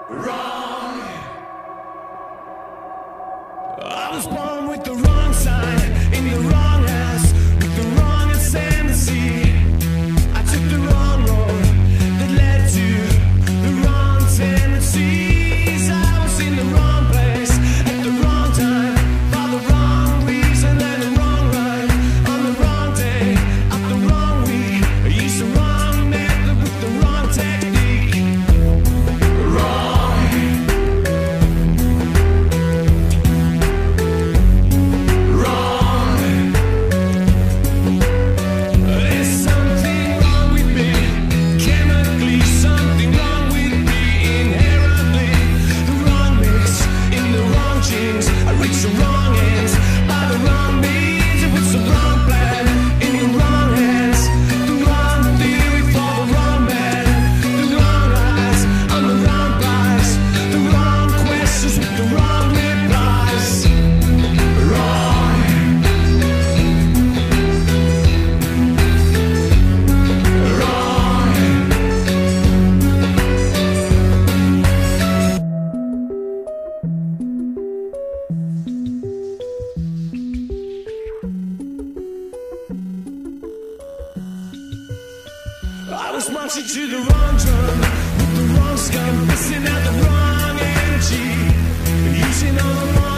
Wrong. I was born with the wrong sign in the wrong house with the wrong ascendancy. I took the wrong road that led to the wrong tendencies. I was in the wrong place at the wrong time for the wrong reason and the wrong ride on the wrong day of the wrong week. I used the wrong method with the wrong technique. Wrong. I was marching to the wrong drum with the wrong scum, missing out the wrong energy, using all the wrong